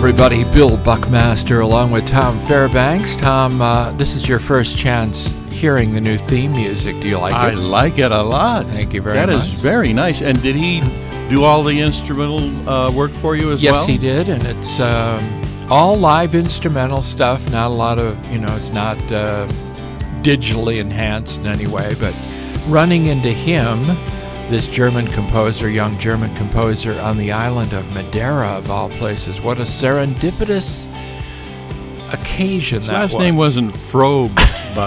everybody. Bill Buckmaster along with Tom Fairbanks. Tom, this is your first chance hearing the new theme music. Do you like it? I like it a lot. Thank you very much. That is very nice. And did he do all the instrumental work for you as well? Yes, he did. And it's all live instrumental stuff. Not a lot of, it's not digitally enhanced in any way. But running into him, this German composer, young German composer on the island of Madeira, of all places. What a serendipitous occasion His that was. last name wasn't Frobe.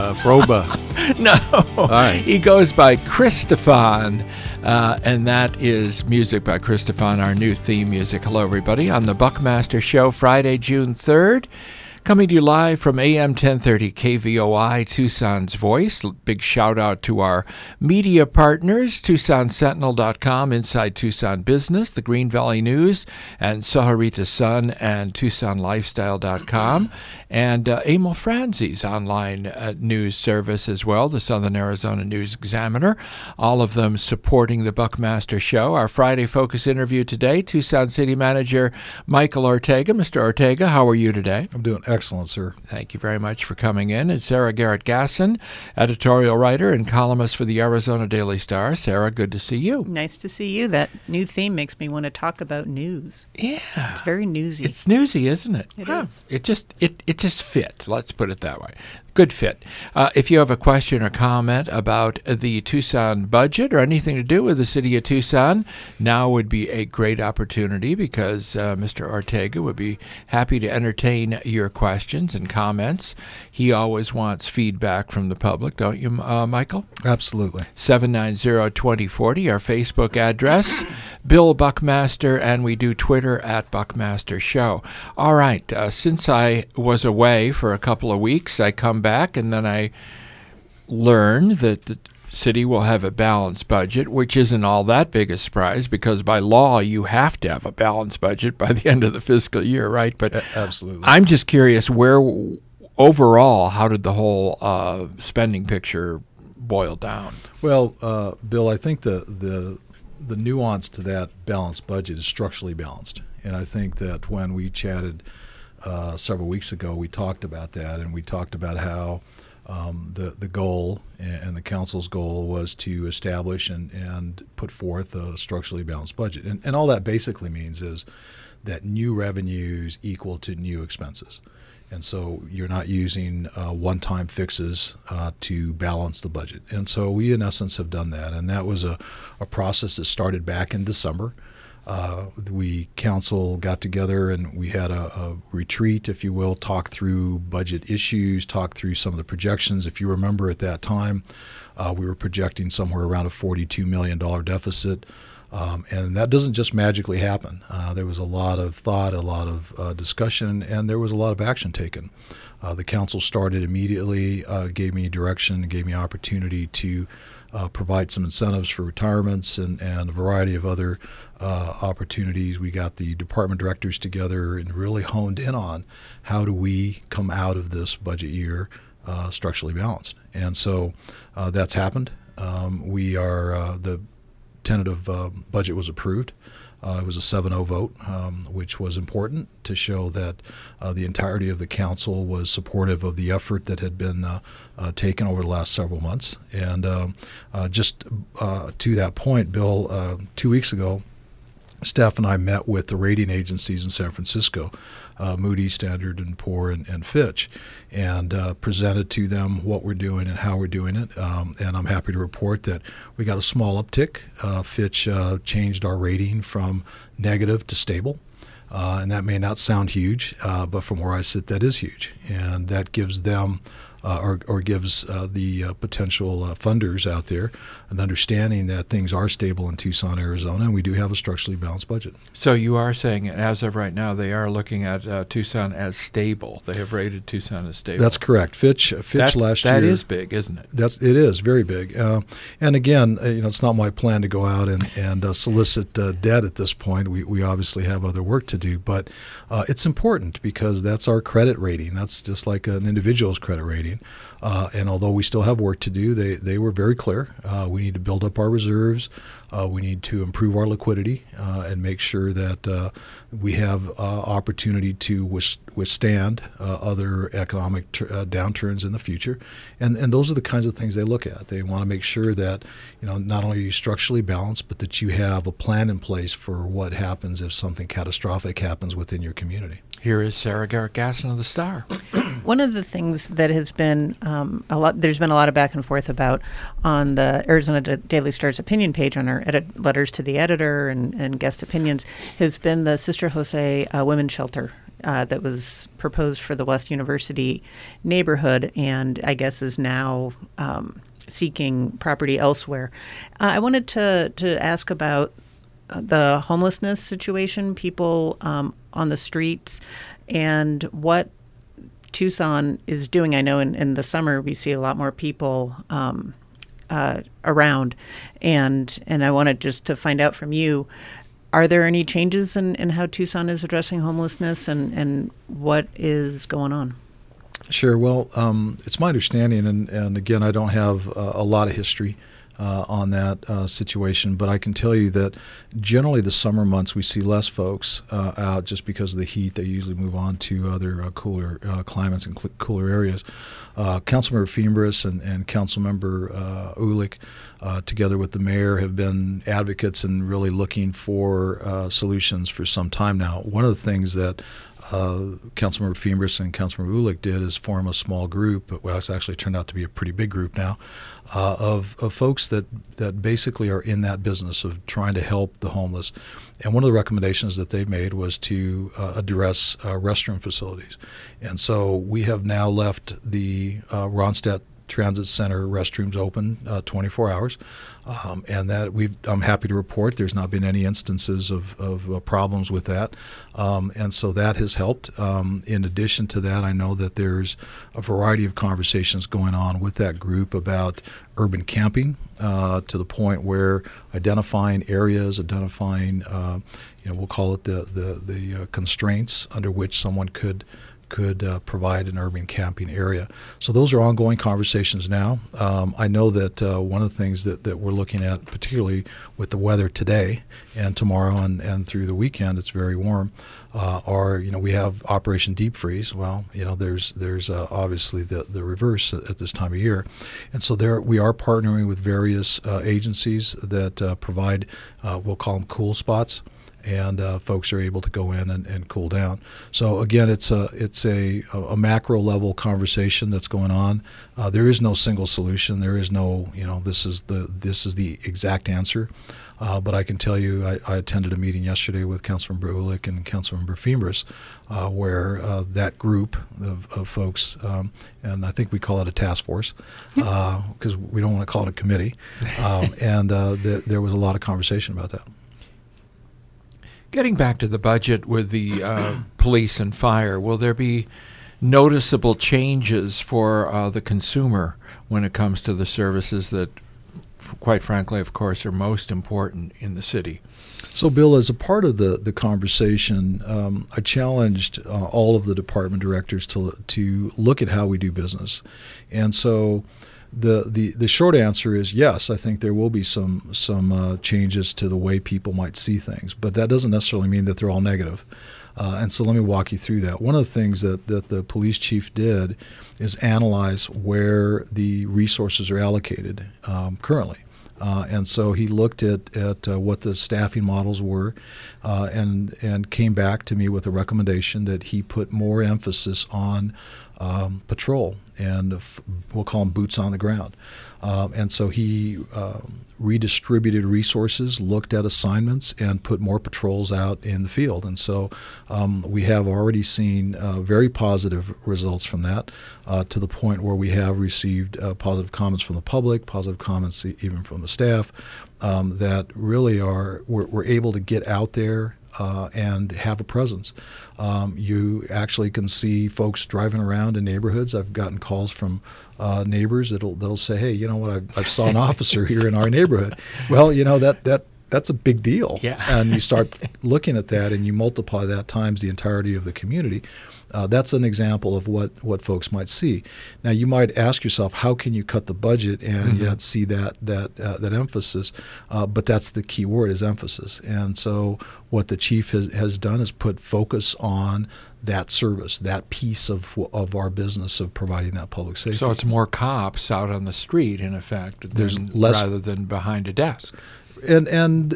No. All right. He goes by Christophon, and that is music by Christophon, our new theme music. Hello, everybody, on the Buckmaster Show, Friday, June 3rd. Coming to you live from AM 1030 KVOI, Tucson's Voice. Big shout out to our media partners, TucsonSentinel.com, Inside Tucson Business, the Green Valley News, and Saharita Sun and TucsonLifestyle.com, and Emil Franzi's online news service as well, the Southern Arizona News Examiner, all of them supporting the Buckmaster Show. Our Friday Focus interview today, Tucson City Manager Michael Ortega. Mr. Ortega, how are you today? I'm doing excellent, sir. Thank you very much for coming in. And Sarah Garrett-Gasson, editorial writer and columnist for the Arizona Daily Star. Sarah, good to see you. Nice to see you. That new theme makes me want to talk about news. Yeah. It's very newsy. It's newsy, isn't it? It is. It just fit. Let's put it that way. Good fit. If you have a question or comment about the Tucson budget or anything to do with the city of Tucson, now would be a great opportunity because Mr. Ortega would be happy to entertain your questions and comments. He always wants feedback from the public, don't you, Michael? Absolutely. 790-2040, our Facebook address, Bill Buckmaster, and we do Twitter at Buckmaster Show. All right, since I was away for a couple of weeks, I come back and then I learn that the city will have a balanced budget, which isn't all that big a surprise because by law you have to have a balanced budget by the end of the fiscal year, right? But absolutely. I'm just curious overall, how did the whole spending picture boil down? Well, Bill, I think the nuance to that balanced budget is structurally balanced. And I think that when we chatted several weeks ago, we talked about that, and we talked about how the goal and the council's goal was to establish and put forth a structurally balanced budget. And all that basically means is that new revenues equal to new expenses. And so you're not using one-time fixes to balance the budget. And so we, in essence, have done that. And that was a process that started back in December. Council got together and we had a retreat, if you will, talk through budget issues, talk through some of the projections. If you remember at that time, we were projecting somewhere around a $42 million deficit. And that doesn't just magically happen. There was a lot of thought, a lot of discussion, and there was a lot of action taken. The council started immediately, gave me direction, gave me opportunity to provide some incentives for retirements and a variety of other opportunities. We got the department directors together and really honed in on how do we come out of this budget year structurally balanced. And so that's happened. The tentative budget was approved. It was a 7-0 vote, which was important to show that the entirety of the council was supportive of the effort that had been taken over the last several months. And just to that point, Bill, 2 weeks ago, staff and I met with the rating agencies in San Francisco, Moody's, Standard & Poor, and Fitch, and presented to them what we're doing and how we're doing it. And I'm happy to report that we got a small uptick. Fitch changed our rating from negative to stable. And that may not sound huge, but from where I sit, that is huge. And that gives them or gives the potential funders out there an understanding that things are stable in Tucson, Arizona, and we do have a structurally balanced budget. So you are saying, as of right now, they are looking at Tucson as stable. They have rated Tucson as stable. That's correct. Fitch last year. That is big, isn't it? It is very big. And again, it's not my plan to go out and solicit debt at this point. We obviously have other work to do, but it's important because that's our credit rating. That's just like an individual's credit rating. doing. And although we still have work to do, they were very clear. We need to build up our reserves. We need to improve our liquidity and make sure that we have opportunity to withstand other economic downturns in the future. And those are the kinds of things they look at. They want to make sure that not only are you structurally balanced, but that you have a plan in place for what happens if something catastrophic happens within your community. Here is Sarah Garrett-Gasson of the Star. One of the things that has been there's been a lot of back and forth about on the Arizona Daily Star's opinion page on our letters to the editor and guest opinions has been the Sister Jose Women's Shelter that was proposed for the West University neighborhood and I guess is now seeking property elsewhere. I wanted to ask about the homelessness situation, people on the streets, and what Tucson is doing. I know in the summer we see a lot more people around, and I wanted just to find out from you, are there any changes in how Tucson is addressing homelessness and what is going on? Sure. Well, it's my understanding, and again, I don't have a lot of history on that situation, but I can tell you that generally the summer months we see less folks out just because of the heat. They usually move on to other cooler climates and cooler areas. Councilmember Fimbres and Councilmember Ulick, together with the mayor, have been advocates and really looking for solutions for some time now. One of the things that Councilmember Fimbres and Councilmember Ulick did is form a small group. Well, it's actually turned out to be a pretty big group now of folks that basically are in that business of trying to help the homeless. And one of the recommendations that they've made was to address restroom facilities. And so we have now left the Ronstadt Transit Center restrooms open 24 hours, and that I'm happy to report there's not been any instances of problems with that, and so that has helped. In addition to that, I know that there's a variety of conversations going on with that group about urban camping to the point where identifying areas, we'll call it the constraints under which someone could provide an urban camping area. So those are ongoing conversations now. I know that one of the things that we're looking at, particularly with the weather today and tomorrow and through the weekend, it's very warm, we have Operation Deep Freeze. Well, there's obviously the reverse at this time of year. And so we are partnering with various agencies that provide, we'll call them cool spots, and folks are able to go in and cool down. So again, it's a macro level conversation that's going on. There is no single solution. There is no this is the exact answer. But I can tell you, I attended a meeting yesterday with Councilmember Ulick and Councilmember Fimbres, where that group of folks, and I think we call it a task force, because we don't want to call it a committee, and there was a lot of conversation about that. Getting back to the budget with the police and fire, will there be noticeable changes for the consumer when it comes to the services that, quite frankly, of course, are most important in the city? So, Bill, as a part of the conversation, I challenged all of the department directors to look at how we do business. And so the short answer is yes, I think there will be some changes to the way people might see things, but that doesn't necessarily mean that they're all negative. And so let me walk you through that. One of the things that the police chief did is analyze where the resources are allocated currently. And so he looked at what the staffing models were and came back to me with a recommendation that he put more emphasis on patrol, and we'll call them boots on the ground. And so he redistributed resources, looked at assignments, and put more patrols out in the field. And so we have already seen very positive results from that, to the point where we have received positive comments from the public, positive comments even from the staff, that really we're able to get out there and have a presence. You actually can see folks driving around in neighborhoods. I've gotten calls from neighbors that'll say, "Hey, you know what? I saw an officer here in our neighborhood." Well, that that's a big deal. Yeah. And you start looking at that and you multiply that times the entirety of the community. That's an example of what folks might see. Now, you might ask yourself, how can you cut the budget and yet see that emphasis? But that's the key word, is emphasis. And so what the chief has done is put focus on that service, that piece of our business of providing that public safety. So it's more cops out on the street, in effect, rather than behind a desk. And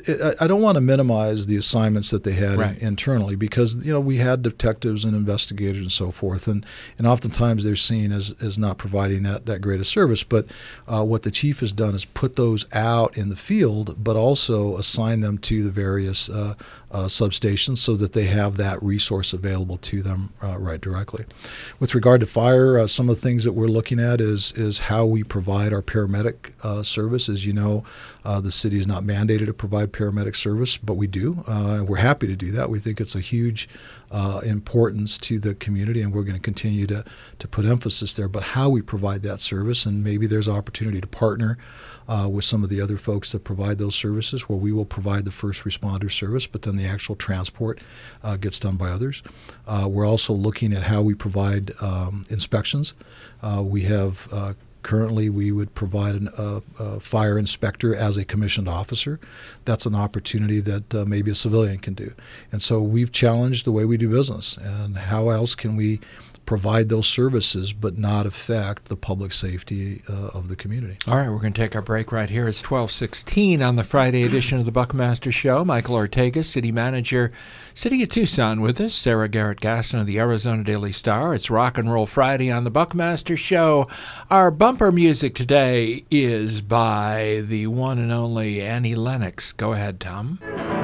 I don't want to minimize the assignments that they had internally, because we had detectives and investigators and so forth, and oftentimes they're seen as not providing that great a service. But what the chief has done is put those out in the field, but also assign them to the various substations so that they have that resource available to them right directly. With regard to fire, some of the things that we're looking at is how we provide our paramedic service. As you know, the city is not mandated to provide paramedic service, but we do. We're happy to do that. We think it's a huge importance to the community, and we're going to continue to put emphasis there. But how we provide that service, and maybe there's opportunity to partner with some of the other folks that provide those services, where we will provide the first responder service, but then the actual transport gets done by others. We're also looking at how we provide inspections. We have currently, we would provide a fire inspector as a commissioned officer. That's an opportunity that maybe a civilian can do. And so we've challenged the way we do business, and how else can we provide those services but not affect the public safety of the community. All right, we're going to take our break right here. It's 12:16 on the Friday edition of the Buckmaster Show. Michael Ortega, City Manager, City of Tucson, with us. Sarah Garrett-Gaston of the Arizona Daily Star. It's Rock and Roll Friday on the Buckmaster Show. Our bumper music today is by the one and only Annie Lennox. Go ahead, Tom.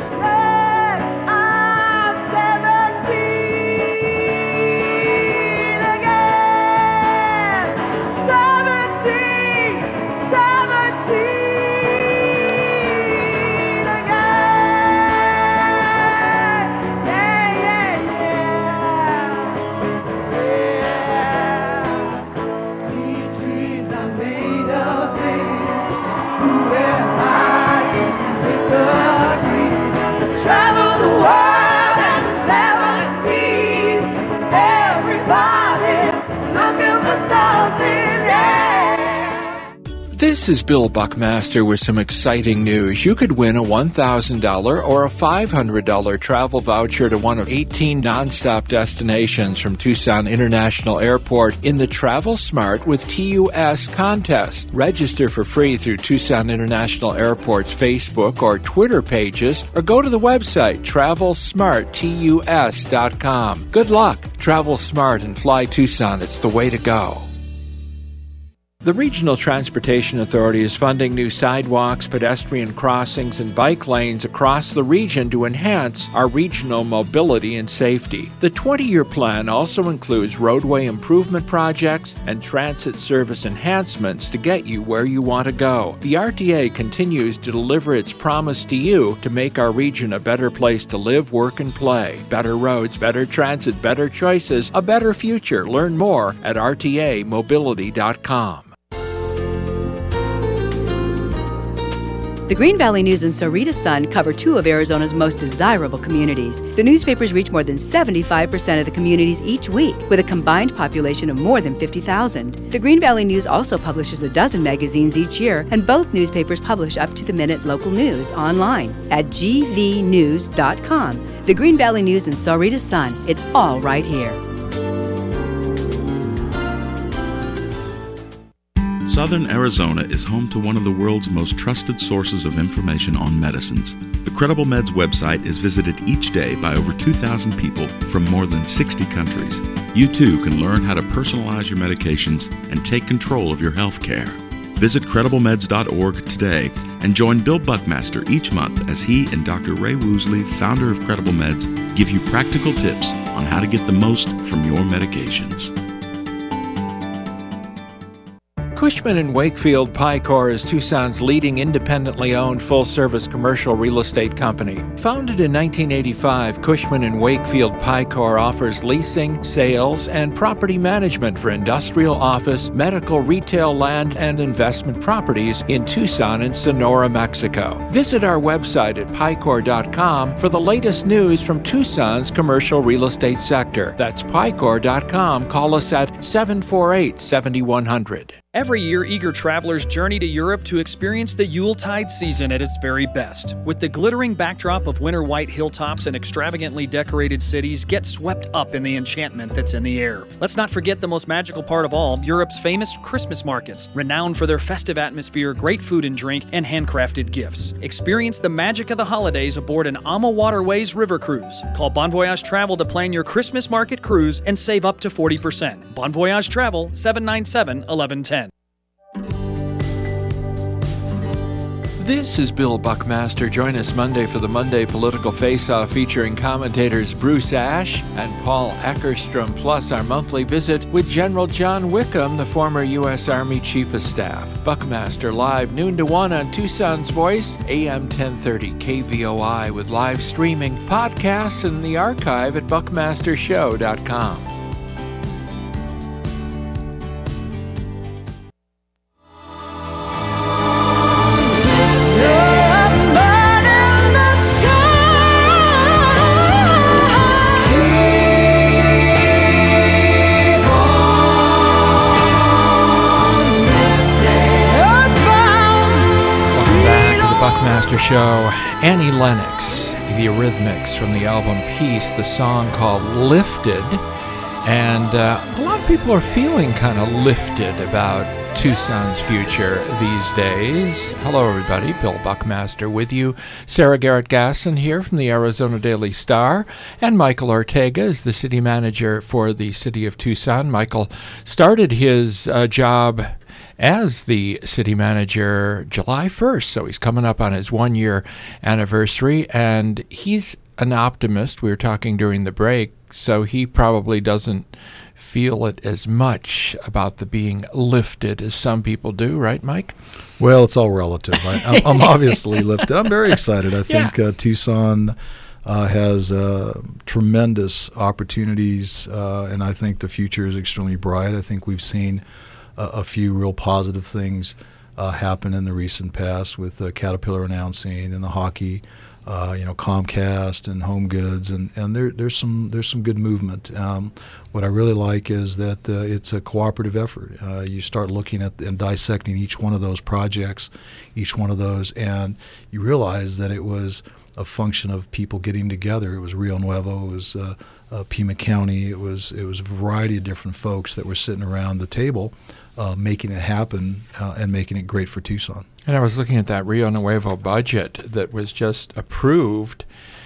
This is Bill Buckmaster with some exciting news. You could win a $1,000 or a $500 travel voucher to one of 18 nonstop destinations from Tucson International Airport in the Travel Smart with TUS contest. Register for free through Tucson International Airport's Facebook or Twitter pages, or go to the website TravelSmartTUS.com. Good luck. Travel smart and fly Tucson. It's the way to go. The Regional Transportation Authority is funding new sidewalks, pedestrian crossings, and bike lanes across the region to enhance our regional mobility and safety. The 20-year plan also includes roadway improvement projects and transit service enhancements to get you where you want to go. The RTA continues to deliver its promise to you to make our region a better place to live, work, and play. Better roads, better transit, better choices, a better future. Learn more at rtamobility.com. The Green Valley News and Sahuarita Sun cover two of Arizona's most desirable communities. The newspapers reach more than 75% of the communities each week, with a combined population of more than 50,000. The Green Valley News also publishes a dozen magazines each year, and both newspapers publish up-to-the-minute local news online at gvnews.com. The Green Valley News and Sahuarita Sun, it's all right here. Southern Arizona is home to one of the world's most trusted sources of information on medicines. The Credible Meds website is visited each day by over 2,000 people from more than 60 countries. You too can learn how to personalize your medications and take control of your health care. Visit CredibleMeds.org today and join Bill Buckmaster each month as he and Dr. Ray Woosley, founder of Credible Meds, give you practical tips on how to get the most from your medications. Cushman & Wakefield Picor is Tucson's leading independently owned full-service commercial real estate company. Founded in 1985, Cushman & Wakefield Picor offers leasing, sales, and property management for industrial, office, medical, retail, land, and investment properties in Tucson and Sonora, Mexico. Visit our website at picor.com for the latest news from Tucson's commercial real estate sector. That's picor.com. Call us at 748-7100. Every year, eager travelers journey to Europe to experience the Yuletide season at its very best. With the glittering backdrop of winter white hilltops and extravagantly decorated cities, get swept up in the enchantment that's in the air. Let's not forget the most magical part of all, Europe's famous Christmas markets, renowned for their festive atmosphere, great food and drink, and handcrafted gifts. Experience the magic of the holidays aboard an AMA Waterways river cruise. Call Bon Voyage Travel to plan your Christmas market cruise and save up to 40%. Bon Voyage Travel, 797-1110. This is Bill Buckmaster. Join us Monday for the Monday Political Face-Off featuring commentators Bruce Ash and Paul Eckerstrom, plus our monthly visit with General John Wickham, the former U.S. Army Chief of Staff. Buckmaster live noon to 1 on Tucson's Voice, AM 1030 KVOI, with live streaming, podcasts, and the archive at buckmastershow.com. Buckmaster Show. Annie Lennox, the Eurythmics, from the album Peace, the song called Lifted. And a lot of people are feeling kind of lifted about Tucson's future these days. Hello, everybody. Bill Buckmaster with you. Sarah Garrett Gasson here from the Arizona Daily Star. And Michael Ortega is the city manager for the city of Tucson. Michael started his job as the city manager July 1st, so he's coming up on his one-year anniversary, and he's an optimist. We were talking during the break, so he probably doesn't feel it as much about the being lifted as some people do, right, Mike? Well, it's all relative. I'm obviously lifted. I'm very excited. I think Tucson has tremendous opportunities, and I think the future is extremely bright. I think we've seen a few real positive things happen in the recent past with Caterpillar announcing and the hockey, Comcast and Home Goods, and there's some good movement. What I really like is that it's a cooperative effort. You start looking at and dissecting each one of those projects, and you realize that it was a function of people getting together. It was Rio Nuevo, it was Pima County, it was a variety of different folks that were sitting around the table, making it happen and making it great for Tucson. And I was looking at that Rio Nuevo budget that was just approved,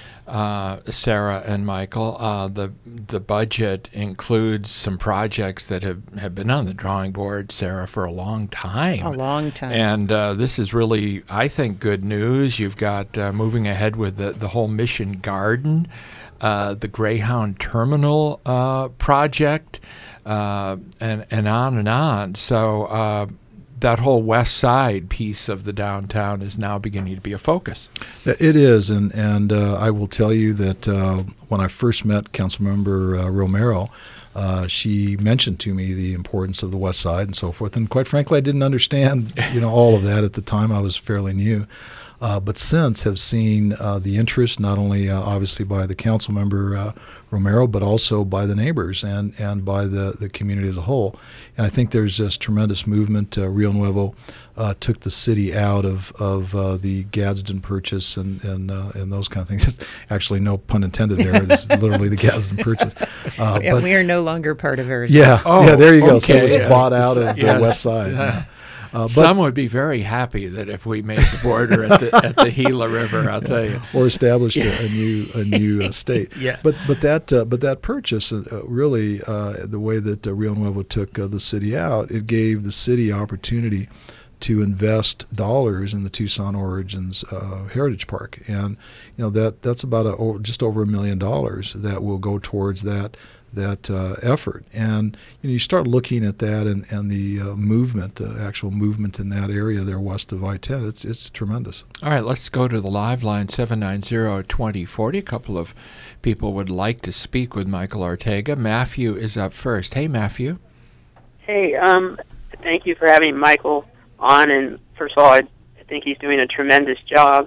Sarah and Michael. The budget includes some projects that have been on the drawing board, Sarah, for a long time. A long time. And this is really, I think, good news. You've got moving ahead with the whole Mission Garden, the Greyhound Terminal project, and on and on. So that whole west side piece of the downtown is now beginning to be a focus. It is, and I will tell you that when I first met Councilmember Romero, she mentioned to me the importance of the west side and so forth. And quite frankly, I didn't understand all of that at the time. I was fairly new. But since have seen the interest not only obviously by the council member Romero, but also by the neighbors and by the community as a whole. And I think there's this tremendous movement. Rio Nuevo took the city out of the Gadsden Purchase and those kind of things. Actually, no pun intended there. This is literally the Gadsden Purchase. But we are no longer part of Arizona. Yeah, there you go. Okay. So it was bought out of the west side. Some would be very happy that if we made the border at the Gila River, I'll tell you, or established a new state. Yeah. But that purchase really the way that Rio Nuevo took the city out, it gave the city opportunity to invest dollars in the Tucson Origins Heritage Park, and that's about just over $1 million that will go towards that effort. And you start looking at that and the movement, the actual movement in that area there west of I-10. It's tremendous. All right, let's go to the live line, 790-2040. A couple of people would like to speak with Michael Ortega. Matthew is up first. Hey, Matthew. Hey, thank you for having Michael on. And first of all, I think he's doing a tremendous job.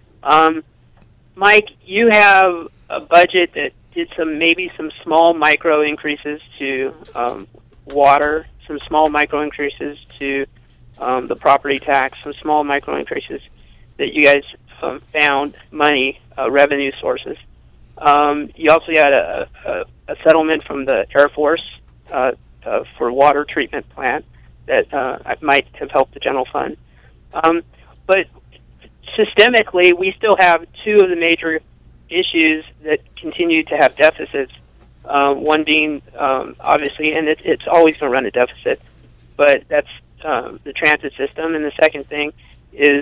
Mike, you have a budget that did maybe some small micro increases to water, some small micro increases to the property tax, some small micro increases that you guys found money, revenue sources. You also had a settlement from the Air Force for water treatment plant that might have helped the general fund. But systemically, we still have two of the major issues that continue to have deficits. One being, obviously, and it's always going to run a deficit, but that's the transit system. And the second thing is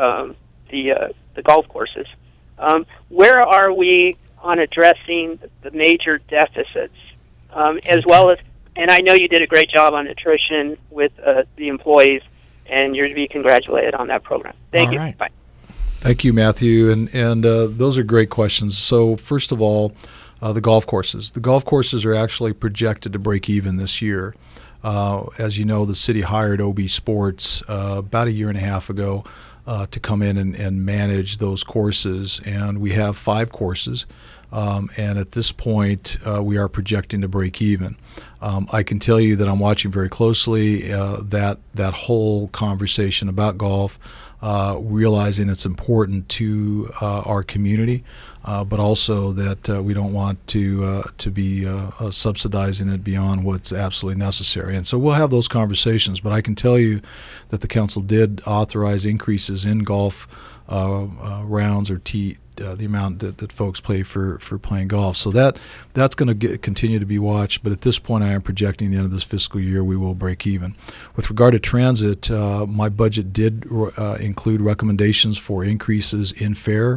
the golf courses. Where are we on addressing the major deficits, as well as, and I know you did a great job on attrition with the employees, and you're to be congratulated on that program. Thank you. Right. Bye. Thank you, Matthew, and those are great questions. So first of all, the golf courses. The golf courses are actually projected to break even this year. As you know, the city hired OB Sports about a year and a half ago to come in and manage those courses, and we have 5 courses. And at this point, we are projecting to break even. I can tell you that I'm watching very closely that whole conversation about golf, realizing it's important to our community, but also that we don't want to be subsidizing it beyond what's absolutely necessary. And so we'll have those conversations. But I can tell you that the council did authorize increases in golf rounds or the amount that folks pay for playing golf. So that's going to continue to be watched. But at this point, I am projecting the end of this fiscal year we will break even. With regard to transit, my budget did include recommendations for increases in fare,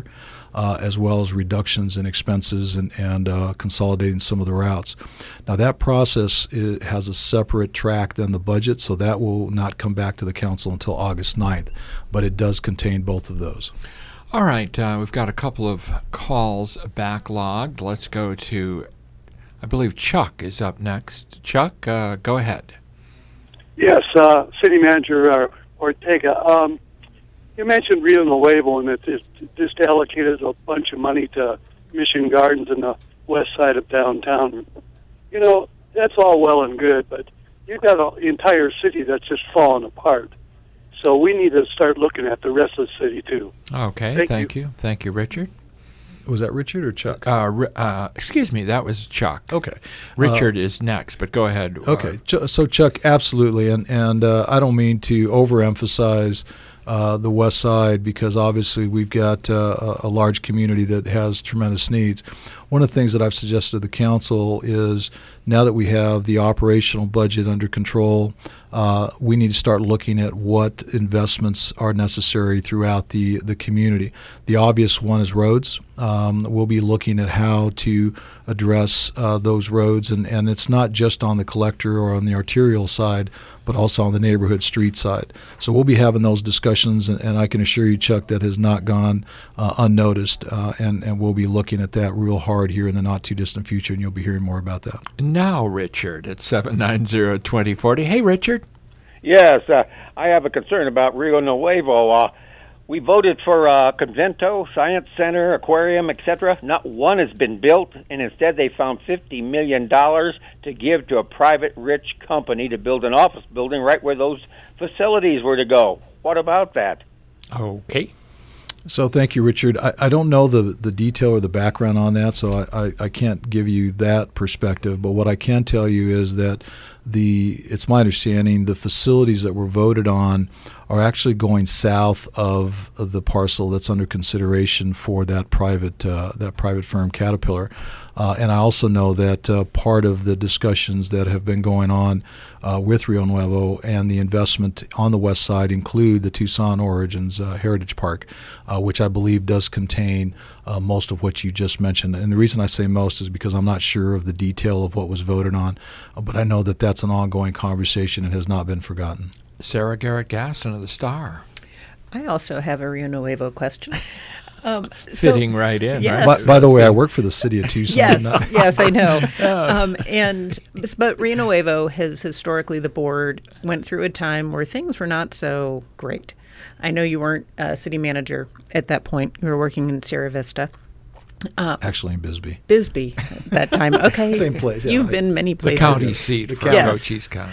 as well as reductions in expenses and consolidating some of the routes. Now that process has a separate track than the budget, so that will not come back to the council until August 9th, but it does contain both of those. All right, we've got a couple of calls backlogged. Let's go to, I believe Chuck is up next. Chuck, go ahead. Yes, City Manager Ortega. You mentioned Rio Nuevo and that just allocated a bunch of money to Mission Gardens in the west side of downtown. You know, that's all well and good, but you've got an entire city that's just falling apart. So we need to start looking at the rest of the city, too. Okay, thank you. Thank you, Richard. Was that Richard or Chuck? Excuse me, that was Chuck. Okay. Richard is next, but go ahead. Okay, so Chuck, absolutely, and I don't mean to overemphasize the west side, because obviously we've got a large community that has tremendous needs. One of the things that I've suggested to the council is, now that we have the operational budget under control, we need to start looking at what investments are necessary throughout the community. The obvious one is roads. We'll be looking at how to address those roads, and it's not just on the collector or on the arterial side, but also on the neighborhood street side. So we'll be having those discussions, and I can assure you, Chuck, that has not gone unnoticed, and we'll be looking at that real hard here in the not-too-distant future, and you'll be hearing more about that. Now, Richard at 790-2040. Hey, Richard. Yes, I have a concern about Rio Nuevo. We voted for Convento, Science Center, Aquarium, etc. Not one has been built, and instead they found $50 million to give to a private rich company to build an office building right where those facilities were to go. What about that? Okay. So thank you, Richard. I don't know the detail or the background on that, so I can't give you that perspective. But what I can tell you is that it's my understanding the facilities that were voted on are actually going south of the parcel that's under consideration for that private firm, Caterpillar. And I also know that part of the discussions that have been going on with Rio Nuevo and the investment on the west side include the Tucson Origins Heritage Park, which I believe does contain most of what you just mentioned. And the reason I say most is because I'm not sure of the detail of what was voted on, but I know that that's an ongoing conversation and has not been forgotten. Sarah Garrett Gaston of the Star. I also have a Rio Nuevo question. Fitting right in. Yes. Right? By the way, I work for the city of Tucson. Yes, I know. But Rio Nuevo has historically, the board went through a time where things were not so great. I know you weren't a city manager at that point. You were working in Sierra Vista. Actually in Bisbee. Bisbee at that time. Okay. Same place. Yeah. You've been many places. The county seat for Cochise County.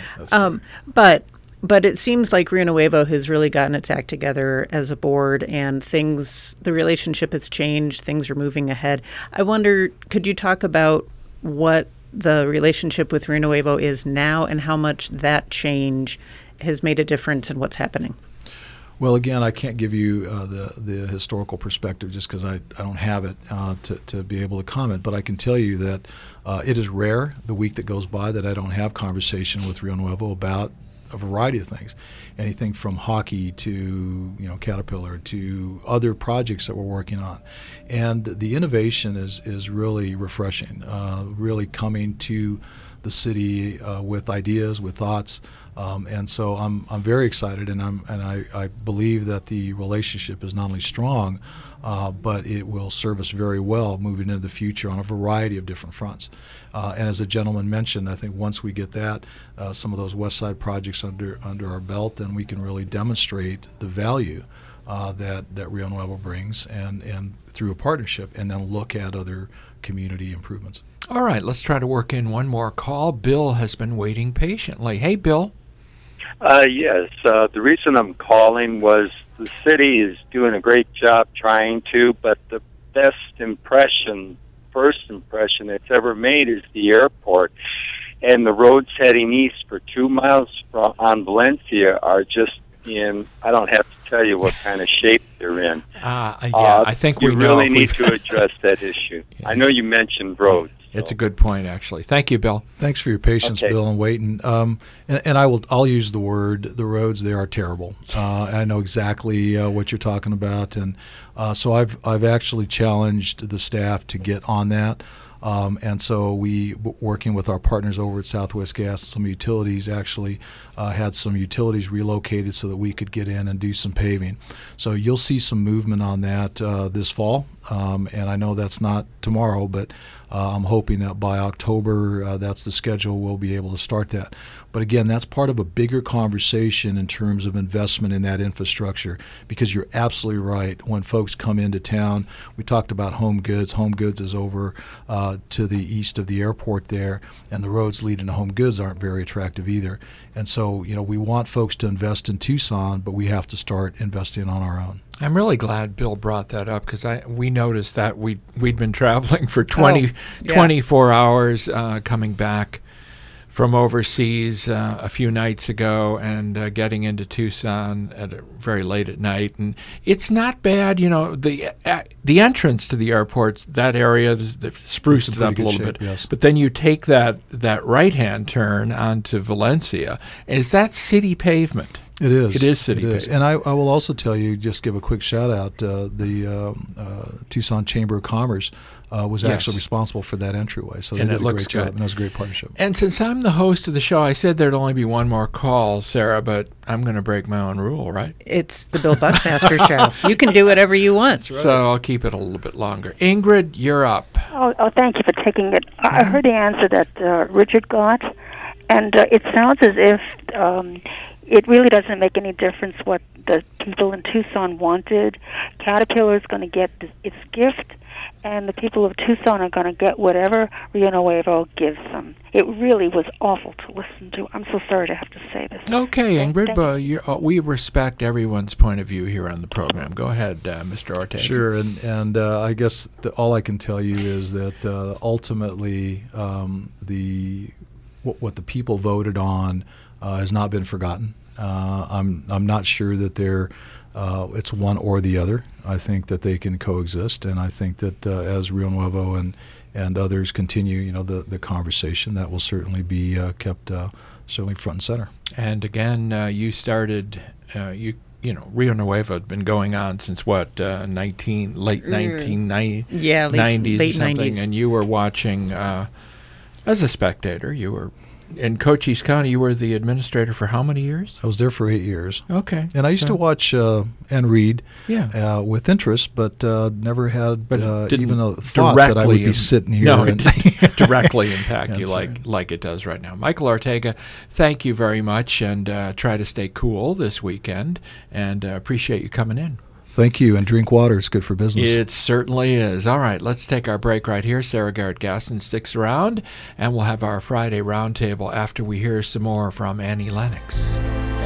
But it seems like Rio Nuevo has really gotten its act together as a board, and the relationship has changed. Things are moving ahead. I wonder, could you talk about what the relationship with Rio Nuevo is now and how much that change has made a difference in what's happening? Well, again, I can't give you the historical perspective just because I don't have it to be able to comment. But I can tell you that it is rare the week that goes by that I don't have conversation with Rio Nuevo about a variety of things, anything from hockey to Caterpillar to other projects that we're working on, and the innovation is really refreshing. Really coming to the city with ideas, with thoughts, and so I'm very excited, and I believe that the relationship is not only strong, but it will serve us very well moving into the future on a variety of different fronts. And as the gentleman mentioned, I think once we get that, some of those West Side projects under our belt, then we can really demonstrate the value that Rio Nuevo brings, and through a partnership, and then look at other community improvements. All right, let's try to work in one more call. Bill has been waiting patiently. Hey, Bill. Yes, the reason I'm calling was the city is doing a great job trying to, but the first impression it's ever made is the airport. And the roads heading east for 2 miles on Valencia are just in, I don't have to tell you what kind of shape they're in. I think we know. You really need to address that issue. Yeah. I know you mentioned roads. It's a good point, actually. Thank you, Bill. Thanks for your patience, Bill, and waiting. And I'll use the word. The roads, they are terrible. I know exactly what you're talking about, and so I've actually challenged the staff to get on that. And so we, working with our partners over at Southwest Gas, some utilities actually had some utilities relocated so that we could get in and do some paving. So you'll see some movement on that this fall. And I know that's not tomorrow, but I'm hoping that by October, that's the schedule, we'll be able to start that. But again, that's part of a bigger conversation in terms of investment in that infrastructure, because you're absolutely right. When folks come into town, we talked about Home Goods. Home Goods is over to the east of the airport there, and the roads leading to Home Goods aren't very attractive either. And so, we want folks to invest in Tucson, but we have to start investing on our own. I'm really glad Bill brought that up, because we noticed that we'd been traveling for 24 hours coming back from overseas a few nights ago, and getting into Tucson very late at night. And it's not bad, the entrance to the airport, that area, they've spruced it up a little bit. Yes. But then you take that right-hand turn onto Valencia, and is that city pavement? It is. It is city pavement. And I will also tell you, just give a quick shout out, the Tucson Chamber of Commerce was actually responsible for that entryway. So they did a great job, and it was a great partnership. And since I'm the host of the show, I said there'd only be one more call, Sarah, but I'm going to break my own rule, right? It's the Bill Buckmaster Show. You can do whatever you want. That's right. So I'll keep it a little bit longer. Ingrid, you're up. Oh, thank you for taking it. I heard the answer that Richard got, and it sounds as if it really doesn't make any difference what the people in Tucson wanted. Caterpillar is going to get its gift, and the people of Tucson are going to get whatever Rio Nuevo gives them. It really was awful to listen to. I'm so sorry to have to say this. Okay, Ingrid, but we respect everyone's point of view here on the program. Go ahead, Mr. Ortega. Sure, and I guess all I can tell you is that ultimately what the people voted on has not been forgotten. I'm not sure that it's one or the other. I think that they can coexist, and I think that as Rio Nuevo and others continue, the conversation, that will certainly be kept certainly front and center. And again, you started Rio Nuevo had been going on since what, late 1990s late or something, 90s. And you were watching as a spectator. You were in Cochise County. You were the administrator for how many years? I was there for 8 years. Okay. And I used to watch and read with interest, but never had even a thought that I would be sitting here. No, it didn't directly impact you like it does right now. Michael Ortega, thank you very much, and try to stay cool this weekend, and appreciate you coming in. Thank you, and drink water. It's good for business. It certainly is. All right, let's take our break right here. Sarah Garrett-Gasson sticks around, and we'll have our Friday roundtable after we hear some more from Annie Lennox.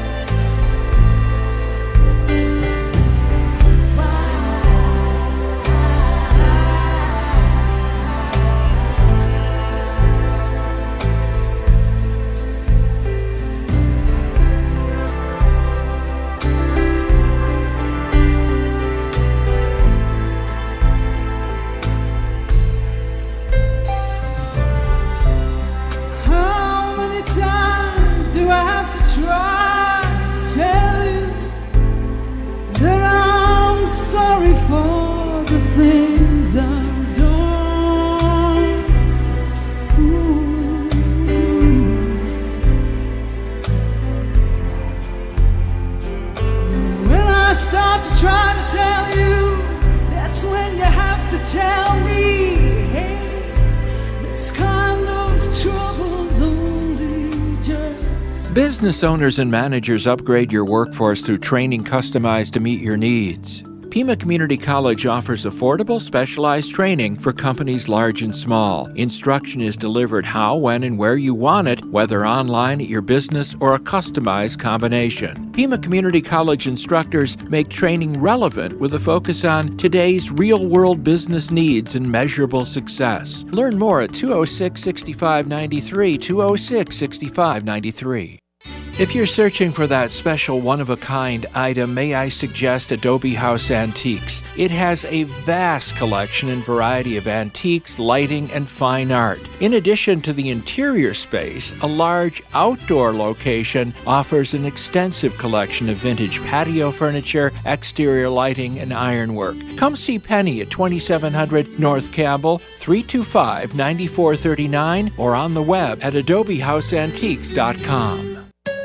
Business owners and managers, upgrade your workforce through training customized to meet your needs. Pima Community College offers affordable, specialized training for companies large and small. Instruction is delivered how, when, and where you want it, whether online at your business or a customized combination. Pima Community College instructors make training relevant with a focus on today's real-world business needs and measurable success. Learn more at 206-6593, 206-6593. If you're searching for that special one-of-a-kind item, may I suggest Adobe House Antiques. It has a vast collection and variety of antiques, lighting, and fine art. In addition to the interior space, a large outdoor location offers an extensive collection of vintage patio furniture, exterior lighting, and ironwork. Come see Penny at 2700 North Campbell, 325-9439, or on the web at adobehouseantiques.com.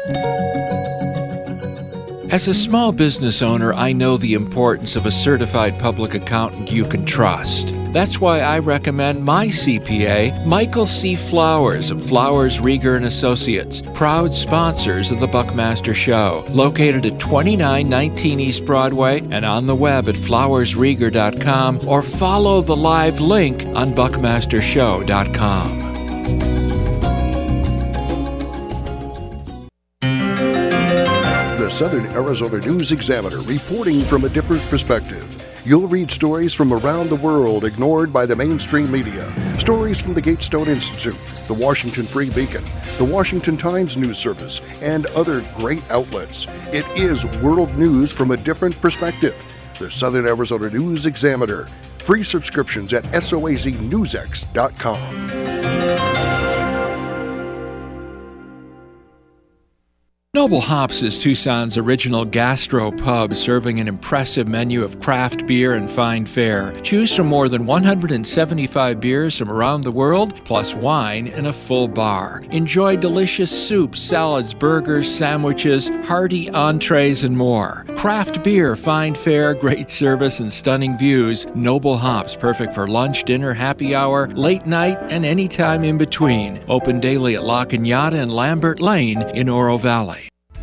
As a small business owner, I know the importance of a certified public accountant you can trust. That's why I recommend my CPA, Michael C. Flowers of Flowers, Rieger & Associates, proud sponsors of the Buckmaster Show, located at 2919 East Broadway and on the web at flowersrieger.com, or follow the live link on buckmastershow.com. The Southern Arizona News Examiner, reporting from a different perspective. You'll read stories from around the world ignored by the mainstream media. Stories from the Gatestone Institute, the Washington Free Beacon, the Washington Times News Service, and other great outlets. It is world news from a different perspective. The Southern Arizona News Examiner. Free subscriptions at soaznewsx.com. Noble Hops is Tucson's original gastro pub, serving an impressive menu of craft beer and fine fare. Choose from more than 175 beers from around the world, plus wine and a full bar. Enjoy delicious soups, salads, burgers, sandwiches, hearty entrees, and more. Craft beer, fine fare, great service, and stunning views. Noble Hops, perfect for lunch, dinner, happy hour, late night, and any time in between. Open daily at La Cañada and Lambert Lane in Oro Valley.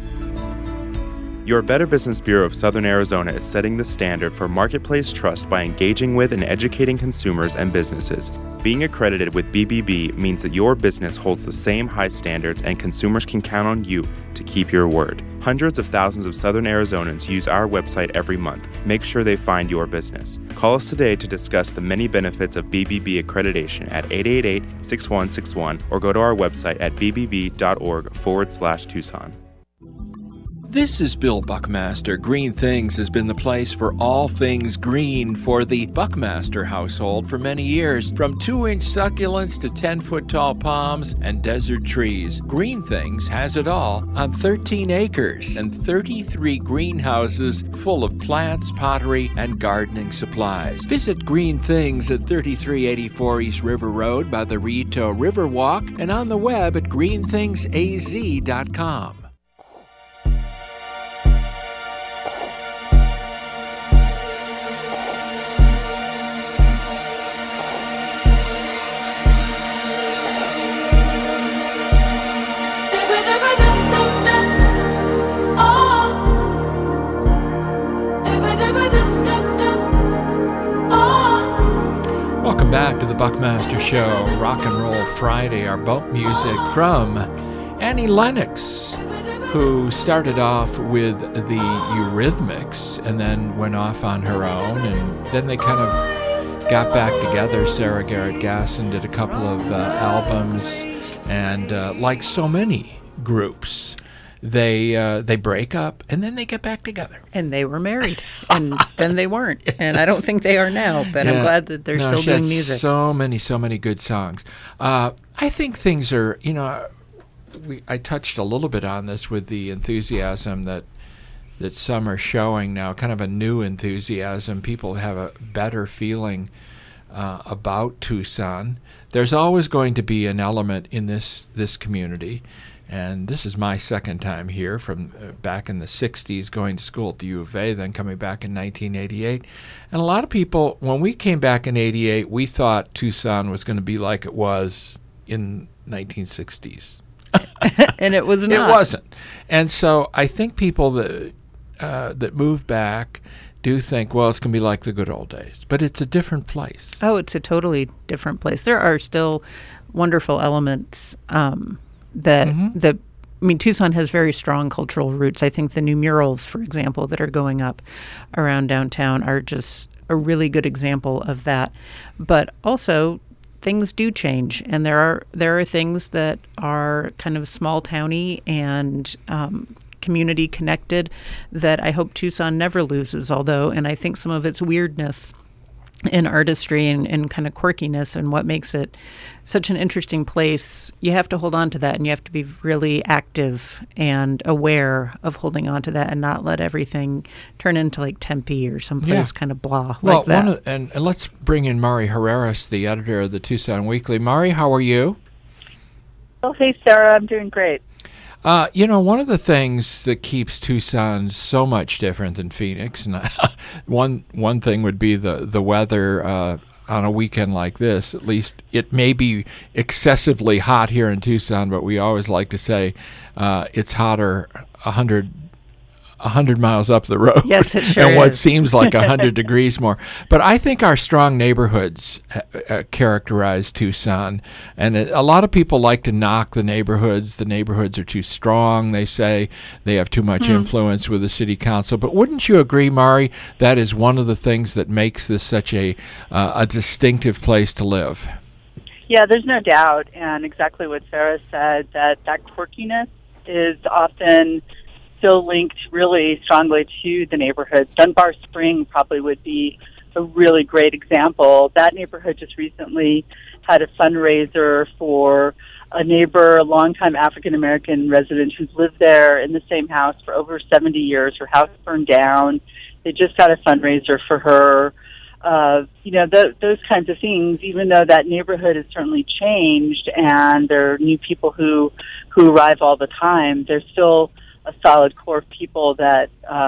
Your Better Business Bureau of Southern Arizona is setting the standard for marketplace trust by engaging with and educating consumers and businesses. Being accredited with BBB means that your business holds the same high standards and consumers can count on you to keep your word. Hundreds of thousands of Southern Arizonans use our website every month. Make sure they find your business. Call us today to discuss the many benefits of BBB accreditation at 888-6161 or go to our website at bbb.org/Tucson. This is Bill Buckmaster. Green Things has been the place for all things green for the Buckmaster household for many years. From 2-inch succulents to 10-foot tall palms and desert trees, Green Things has it all on 13 acres and 33 greenhouses full of plants, pottery, and gardening supplies. Visit Green Things at 3384 East River Road by the Rito Riverwalk and on the web at greenthingsaz.com. Welcome back to the Buckmaster Show, Rock and Roll Friday, our bump music from Annie Lennox, who started off with the Eurythmics and then went off on her own, and then they kind of got back together. Sarah Garrett Gasson did a couple of albums, and like so many groups, they break up and then they get back together. And they were married, and then they weren't. Yes. And I don't think they are now, but I'm glad that they're still doing music. So many good songs. I think things are, I touched a little bit on this with the enthusiasm that some are showing now, kind of a new enthusiasm. People have a better feeling about Tucson. There's always going to be an element in this community. And this is my second time here from back in the 60s, going to school at the U of A, then coming back in 1988. And a lot of people, when we came back in 88, we thought Tucson was going to be like it was in 1960s. And it was not. It wasn't. And so I think people that moved back do think, well, it's going to be like the good old days. But it's a different place. Oh, it's a totally different place. There are still wonderful elements Tucson has very strong cultural roots. I think the new murals, for example, that are going up around downtown are just a really good example of that. But also, things do change, and there are things that are kind of small towny and community connected that I hope Tucson never loses. And I think some of its weirdness in artistry and kind of quirkiness and what makes it such an interesting place, you have to hold on to that, and you have to be really active and aware of holding on to that and not let everything turn into like Tempe or someplace kind of blah like that. And let's bring in Mari Herreras, the editor of the Tucson Weekly. Mari, how are you? Oh, hey, Sarah. I'm doing great. One of the things that keeps Tucson so much different than Phoenix, and one thing would be the weather on a weekend like this. At least it may be excessively hot here in Tucson, but we always like to say it's hotter 100 miles up the road. Yes, it sure and what is. seems like 100 degrees more. But I think our strong neighborhoods characterize Tucson. And a lot of people like to knock the neighborhoods. The neighborhoods are too strong, they say. They have too much influence with the city council. But wouldn't you agree, Mari, that is one of the things that makes this such a distinctive place to live? Yeah, there's no doubt. And exactly what Sarah said, that quirkiness is often still linked really strongly to the neighborhood. Dunbar Spring probably would be a really great example. That neighborhood just recently had a fundraiser for a neighbor, a longtime African-American resident who's lived there in the same house for over 70 years. Her house burned down. They just had a fundraiser for her. Those kinds of things, even though that neighborhood has certainly changed and there are new people who arrive all the time, there's still a solid core of people that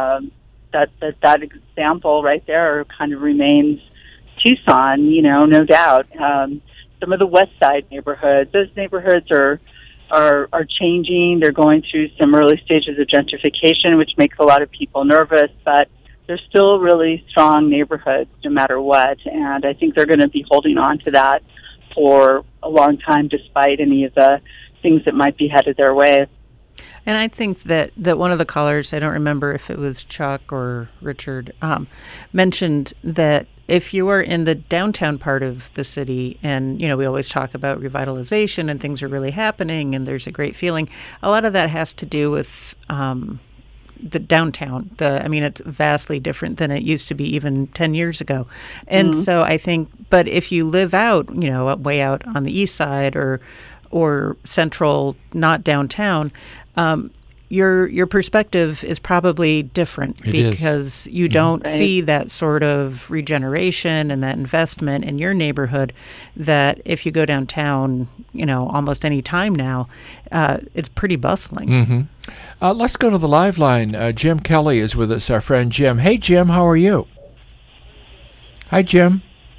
example right there kind of remains Tucson, no doubt. Some of the West Side neighborhoods, those neighborhoods are changing. They're going through some early stages of gentrification, which makes a lot of people nervous, but they're still really strong neighborhoods no matter what, and I think they're going to be holding on to that for a long time despite any of the things that might be headed their way. And I think that one of the callers, I don't remember if it was Chuck or Richard, mentioned that if you are in the downtown part of the city, and, we always talk about revitalization and things are really happening and there's a great feeling, a lot of that has to do with the downtown. It's vastly different than it used to be even 10 years ago. And so I think, but if you live out, way out on the east side or central, not downtown, your perspective is probably different because you don't see that sort of regeneration and that investment in your neighborhood that if you go downtown, almost any time now, it's pretty bustling. Mm-hmm. Let's go to the live line. Jim Kelly is with us, our friend Jim. Hey, Jim, how are you? Hi, Jim.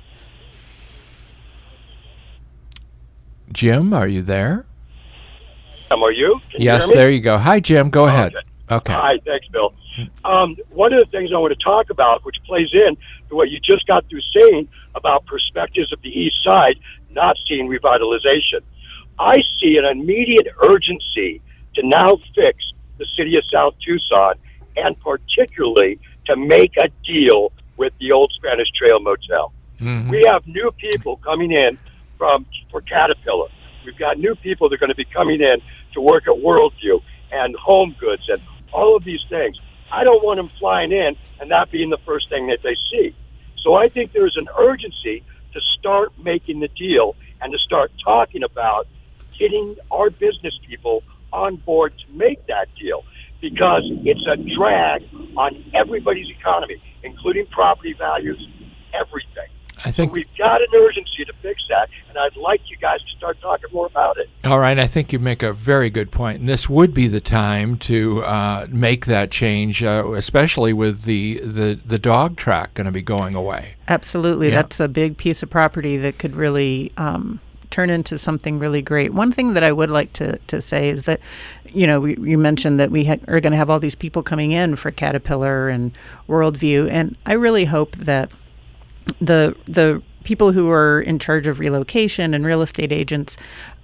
Jim, are you there? Are you? Can you yes, hear me? There you go. Hi, Jim. Go ahead. Okay. Hi, thanks, Bill. One of the things I want to talk about, which plays in to what you just got through saying about perspectives of the East Side not seeing revitalization. I see an immediate urgency to now fix the city of South Tucson, and particularly to make a deal with the old Spanish Trail Motel. Mm-hmm. We have new people coming in for Caterpillar. We've got new people that are going to be coming in to work at Worldview and Home Goods and all of these things. I don't want them flying in and that being the first thing that they see. So I think there's an urgency to start making the deal and to start talking about getting our business people on board to make that deal, because it's a drag on everybody's economy, including property values, everything. I think so we've got an urgency to fix that, and I'd like you guys to start talking more about it. All right, I think you make a very good point, and this would be the time to make that change, especially with the dog track going to be going away. Absolutely, that's a big piece of property that could really turn into something really great. One thing that I would like to say is that, you mentioned that we are going to have all these people coming in for Caterpillar and Worldview, and I really hope that the people who are in charge of relocation and real estate agents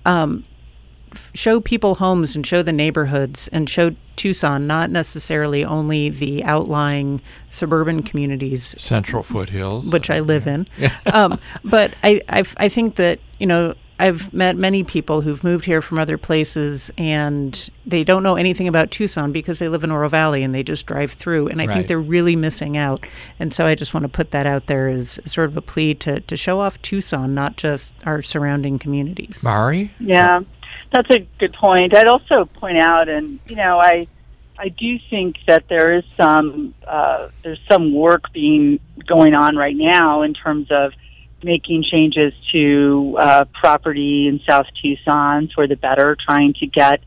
show people homes and show the neighborhoods and show Tucson, not necessarily only the outlying suburban communities, Central Foothills, which I live in. But I think that I've met many people who've moved here from other places, and they don't know anything about Tucson because they live in Oro Valley and they just drive through. And I think they're really missing out. And so I just want to put that out there as sort of a plea to show off Tucson, not just our surrounding communities. Mari? Yeah, that's a good point. I'd also point out, and I do think that there is there's some work going on right now in terms of making changes to property in South Tucson for the better, trying to get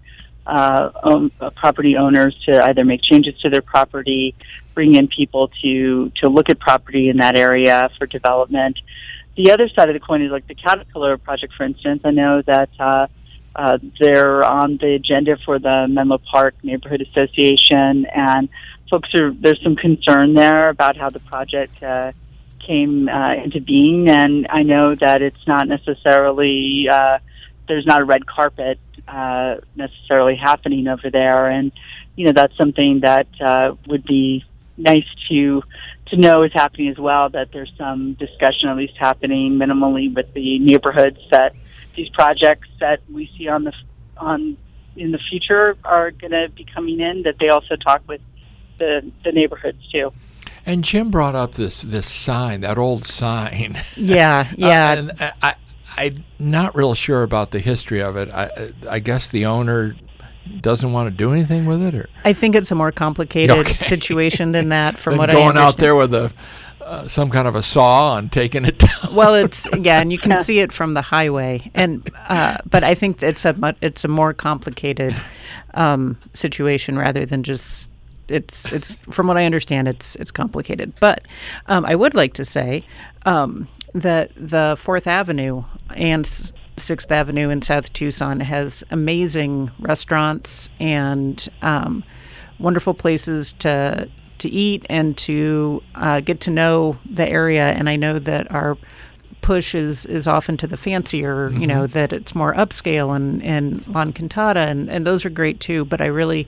property owners to either make changes to their property, bring in people to look at property in that area for development. The other side of the coin is like the Caterpillar project, for instance. I know that they're on the agenda for the Menlo Park Neighborhood Association, and there's some concern there about how the project came into being, and I know that it's not necessarily there's not a red carpet necessarily happening over there, and that's something that would be nice to know is happening as well, that there's some discussion at least happening minimally with the neighborhoods, that these projects that we see in the future are going to be coming in, that they also talk with the neighborhoods too. And Jim brought up this sign, that old sign. Yeah. And I'm not real sure about the history of it. I guess the owner doesn't want to do anything with it, or I think it's a more complicated situation than that. From what I understand, going out there with some kind of a saw and taking it down. Well, and you can see it from the highway, and but I think it's a more complicated situation rather than just. It's from what I understand, it's complicated. But I would like to say that the 4th Avenue and 6th Avenue in South Tucson has amazing restaurants and wonderful places to eat and to get to know the area. And I know that our push is often to the fancier, that it's more upscale and La Encantada, and those are great too. But I really,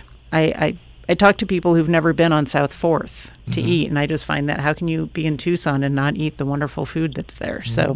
I talk to people who've never been on South 4th to eat, and I just find that how can you be in Tucson and not eat the wonderful food that's there? So,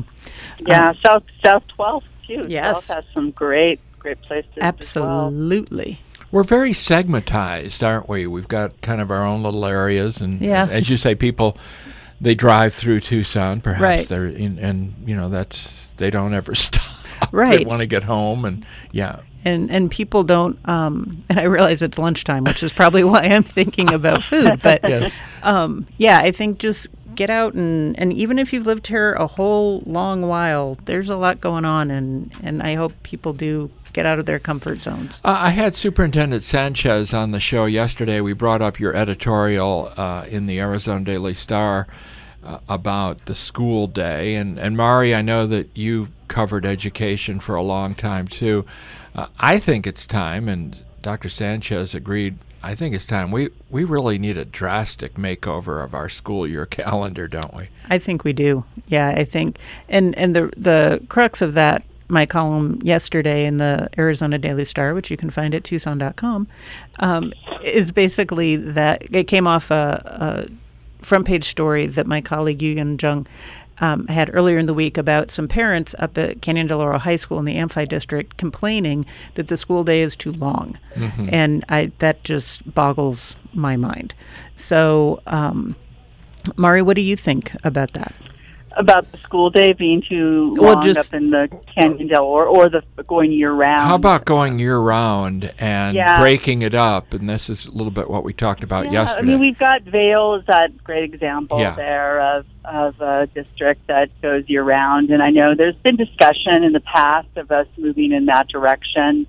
South 12th too. Yes, 12th has some great places. Absolutely. We're very segmentized, aren't we? We've got kind of our own little areas, and as you say, people, they drive through Tucson, perhaps. Right. They're and they don't ever stop. Right. They want to get home, and And people don't, and I realize it's lunchtime, which is probably why I'm thinking about food. But yes. I think just get out and even if you've lived here a whole long while, there's a lot going on, and I hope people do get out of their comfort zones. I had Superintendent Sanchez on the show yesterday. We brought up your editorial in the Arizona Daily Star about the school day. And Mari, I know that you covered education for a long time, too. I think it's time, and Dr. Sanchez agreed, I think it's time. We really need a drastic makeover of our school year calendar, don't we? I think we do. Yeah, I think. And the crux of that, my column yesterday in the Arizona Daily Star, which you can find at Tucson.com, is basically that it came off a front page story that my colleague Yu-Yun Jung had earlier in the week about some parents up at Canyon del Oro High School in the Amphi District complaining that the school day is too long. Mm-hmm. And that just boggles my mind. So, Mari, what do you think about that? About the school day being too long up in the Canyon del Oro, or the going year-round? How about going year-round and breaking it up? And this is a little bit what we talked about yesterday. I mean, we've got Vail is that great example there of a district that goes year-round. And I know there's been discussion in the past of us moving in that direction.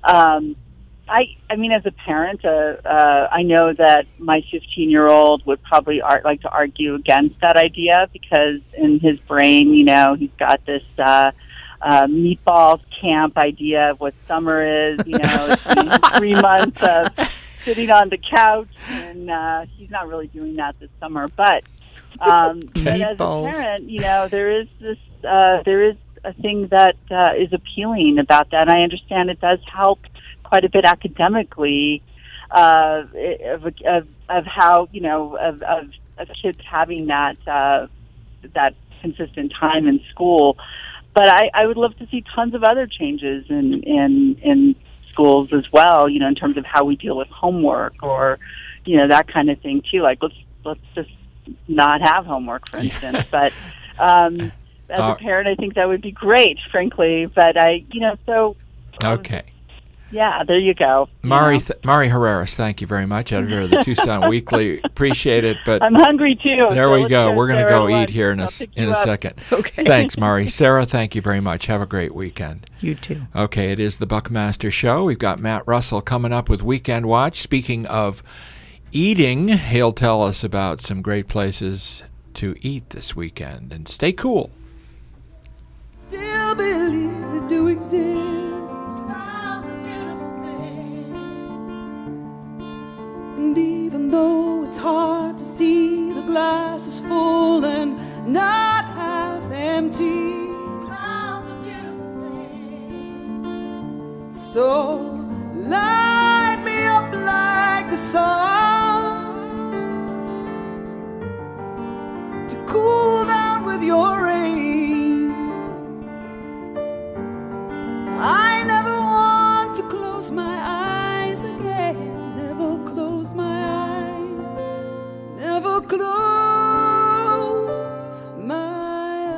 I mean, as a parent, I know that my 15-year-old would probably like to argue against that idea because in his brain, he's got this meatballs camp idea of what summer is. It's 3 months of sitting on the couch, and he's not really doing that this summer. But as a parent, there is this, there is a thing that is appealing about that, and I understand it does help quite a bit academically of how of kids having that consistent time in school. But I would love to see tons of other changes in schools as well. In terms of how we deal with homework or that kind of thing too. Like let's just not have homework, for instance. But as a parent, I think that would be great, frankly. But okay. Yeah, there you go. Mari Herreras, thank you very much, editor of the Tucson Weekly. Appreciate it. But I'm hungry too. There we go. We're going to go eat here in a second. Okay. Thanks, Mari. Sarah, thank you very much. Have a great weekend. You too. Okay, it is the Buckmaster Show. We've got Matt Russell coming up with Weekend Watch. Speaking of eating, he'll tell us about some great places to eat this weekend. And stay cool. Still believe they do exist. And even though it's hard to see, the glass is full and not half empty. Clouds are beautiful things. So light me up like the sun, to cool down with your rain. I never want to close my eyes again. Never close my eyes, never close my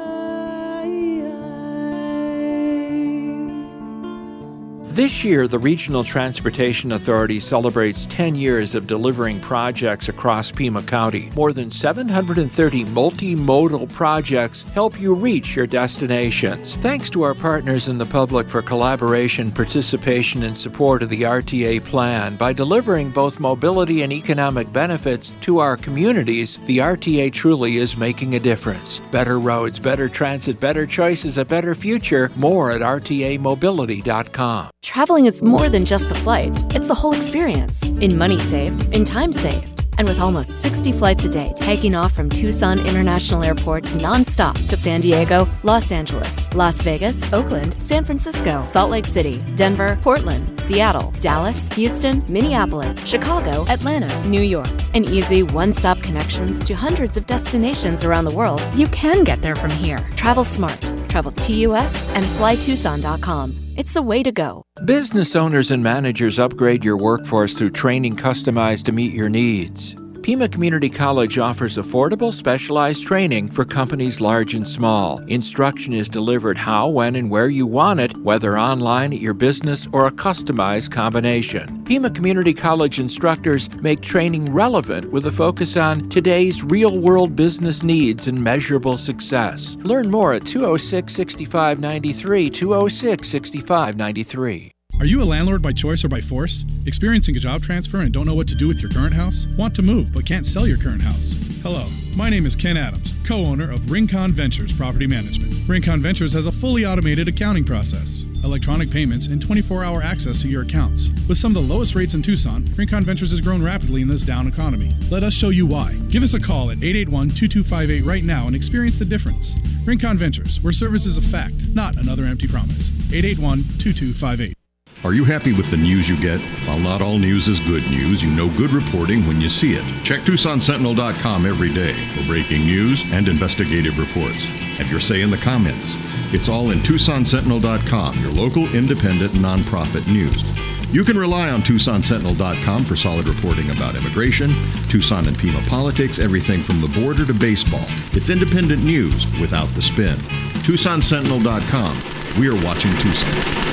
eyes. This year, the Regional Transportation Authority celebrates 10 years of delivering projects across Pima County. More than 730 multimodal projects help you reach your destinations. Thanks to our partners in the public for collaboration, participation, and support of the RTA plan. By delivering both mobility and economic benefits to our communities, the RTA truly is making a difference. Better roads, better transit, better choices, a better future. More at rtamobility.com. Traveling is more than just the flight. It's the whole experience. In money saved, in time saved. And with almost 60 flights a day taking off from Tucson International Airport nonstop to San Diego, Los Angeles, Las Vegas, Oakland, San Francisco, Salt Lake City, Denver, Portland, Seattle, Dallas, Houston, Minneapolis, Chicago, Atlanta, New York. And easy one-stop connections to hundreds of destinations around the world. You can get there from here. Travel smart. Travel TUS and flytucson.com. It's the way to go. Business owners and managers upgrade your workforce through training customized to meet your needs. Pima Community College offers affordable, specialized training for companies large and small. Instruction is delivered how, when, and where you want it, whether online at your business or a customized combination. Pima Community College instructors make training relevant with a focus on today's real-world business needs and measurable success. Learn more at 206-6593, 206-6593. Are you a landlord by choice or by force? Experiencing a job transfer and don't know what to do with your current house? Want to move but can't sell your current house? Hello, my name is Ken Adams, co-owner of Rincon Ventures Property Management. Rincon Ventures has a fully automated accounting process, electronic payments, and 24-hour access to your accounts. With some of the lowest rates in Tucson, Rincon Ventures has grown rapidly in this down economy. Let us show you why. Give us a call at 881-2258 right now and experience the difference. Rincon Ventures, where service is a fact, not another empty promise. 881-2258. Are you happy with the news you get? While not all news is good news, you know good reporting when you see it. Check TucsonSentinel.com every day for breaking news and investigative reports. Have your say in the comments. It's all in TucsonSentinel.com, your local independent nonprofit news. You can rely on TucsonSentinel.com for solid reporting about immigration, Tucson and Pima politics, everything from the border to baseball. It's independent news without the spin. TucsonSentinel.com. We are watching Tucson.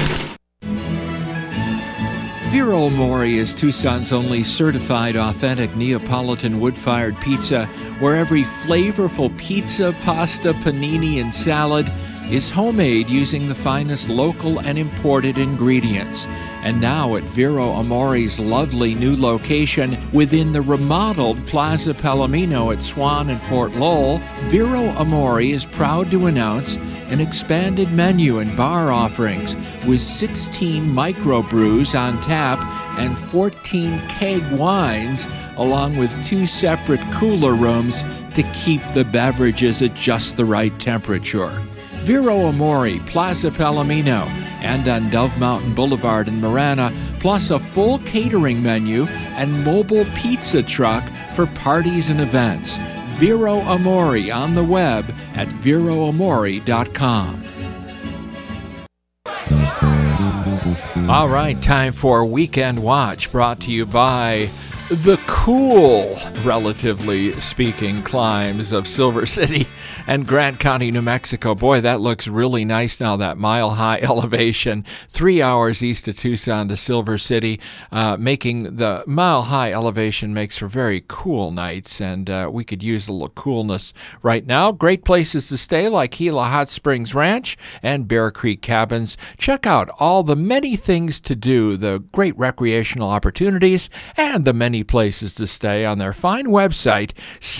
Vero Amore is Tucson's only certified authentic Neapolitan wood-fired pizza, where every flavorful pizza, pasta, panini, and salad is homemade using the finest local and imported ingredients. And now at Vero Amore's lovely new location within the remodeled Plaza Palomino at Swan and Fort Lowell, Vero Amore is proud to announce an expanded menu and bar offerings with 16 microbrews on tap and 14 keg wines, along with 2 separate cooler rooms to keep the beverages at just the right temperature. Vero Amore, Plaza Palomino, and on Dove Mountain Boulevard in Marana, plus a full catering menu and mobile pizza truck for parties and events. Vero Amore on the web at veroamore.com. All right, time for Weekend Watch, brought to you by the cool, relatively speaking, climbs of Silver City and Grant County, New Mexico. Boy, that looks really nice now, that mile-high elevation, 3 hours east of Tucson to Silver City, making the mile-high elevation makes for very cool nights, and we could use a little coolness right now. Great places to stay like Gila Hot Springs Ranch and Bear Creek Cabins. Check out all the many things to do, the great recreational opportunities, and the many places to stay on their fine website,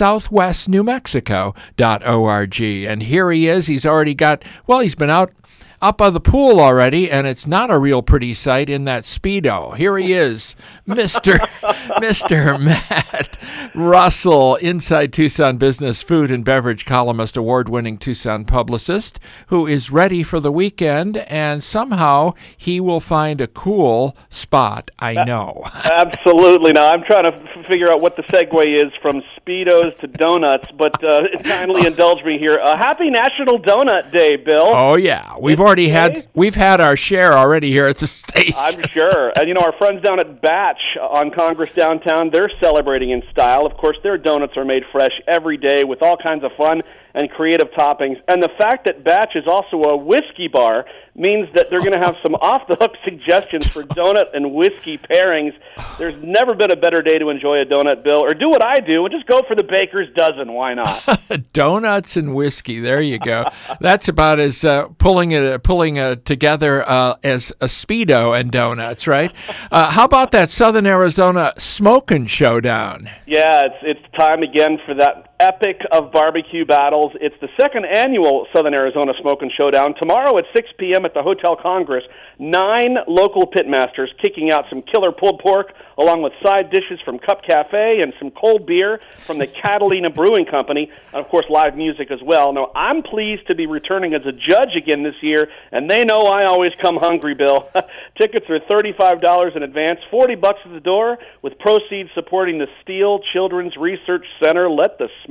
southwestnewmexico.org. And here he is. He's already got, well, he's been out up by the pool already, and it's not a real pretty sight in that Speedo. Here he is, Mr. Matt Russell, Inside Tucson Business food and beverage columnist, award-winning Tucson publicist, who is ready for the weekend, and somehow he will find a cool spot, I know. Absolutely. Now, I'm trying to figure out what the segue is from Speedos to donuts, but kindly indulge me here. Happy National Donut Day, Bill. Oh, yeah. We've had our share already here at the station. I'm sure. And, our friends down at Batch on Congress downtown, they're celebrating in style. Of course, their donuts are made fresh every day with all kinds of fun and creative toppings. And the fact that Batch is also a whiskey bar means that they're going to have some off-the-hook suggestions for donut and whiskey pairings. There's never been a better day to enjoy a donut, Bill. Or do what I do and just go for the baker's dozen. Why not? Donuts and whiskey. There you go. That's about as pulling together as a Speedo and donuts, right? How about that Southern Arizona Smokin' Showdown? Yeah, it's time again for that epic of barbecue battles. It's the second annual Southern Arizona Smokin' Showdown. Tomorrow at 6 p.m. at the Hotel Congress, 9 local pitmasters kicking out some killer pulled pork, along with side dishes from Cup Cafe and some cold beer from the Catalina Brewing Company, and of course live music as well. Now, I'm pleased to be returning as a judge again this year, and they know I always come hungry, Bill. Tickets are $35 in advance, $40 at the door, with proceeds supporting the Steele Children's Research Center. Let the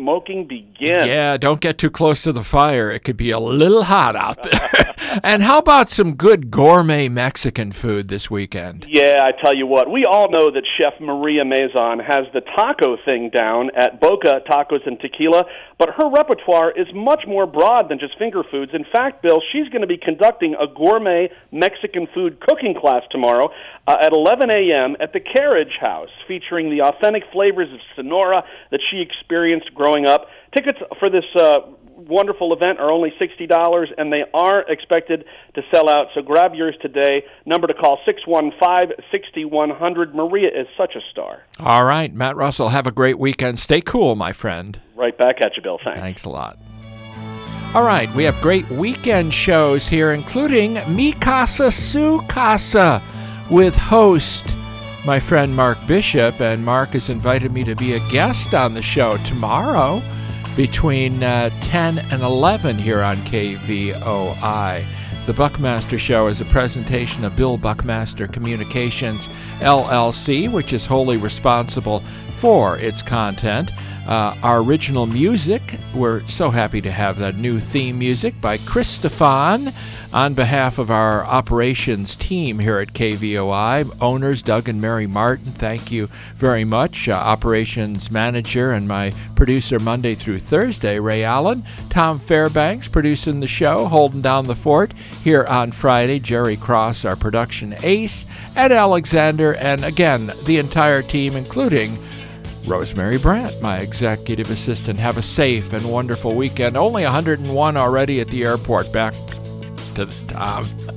smoking begin. Yeah, don't get too close to the fire. It could be a little hot out there. And how about some good gourmet Mexican food this weekend? Yeah, I tell you what, we all know that Chef Maria Mazon has the taco thing down at Boca Tacos and Tequila, but her repertoire is much more broad than just finger foods. In fact, Bill, she's going to be conducting a gourmet Mexican food cooking class tomorrow at 11 a.m. at the Carriage House, featuring the authentic flavors of Sonora that she experienced growing up. Tickets for this wonderful event are only $60, and they are expected to sell out, so grab yours today. Number to call, 615-6100. Maria is such a star. All right, Matt Russell, have a great weekend. Stay cool, my friend. Right back at you, Bill. Thanks. Thanks a lot. All right, we have great weekend shows here, including Mi Casa, Su Casa, with host my friend Mark Bishop, and Mark has invited me to be a guest on the show tomorrow between 10 and 11 here on KVOI. The Buckmaster Show is a presentation of Bill Buckmaster Communications, LLC, which is wholly responsible for its content. Our original music, we're so happy to have that new theme music by Chris Stefan on behalf of our operations team here at KVOI. Owners Doug and Mary Martin, thank you very much. Operations manager and my producer Monday through Thursday, Ray Allen. Tom Fairbanks producing the show, holding down the fort here on Friday. Jerry Cross, our production ace. Ed Alexander, and again, the entire team, including Rosemary Brandt, my executive assistant. Have a safe and wonderful weekend. Only 101 already at the airport. Back to the top.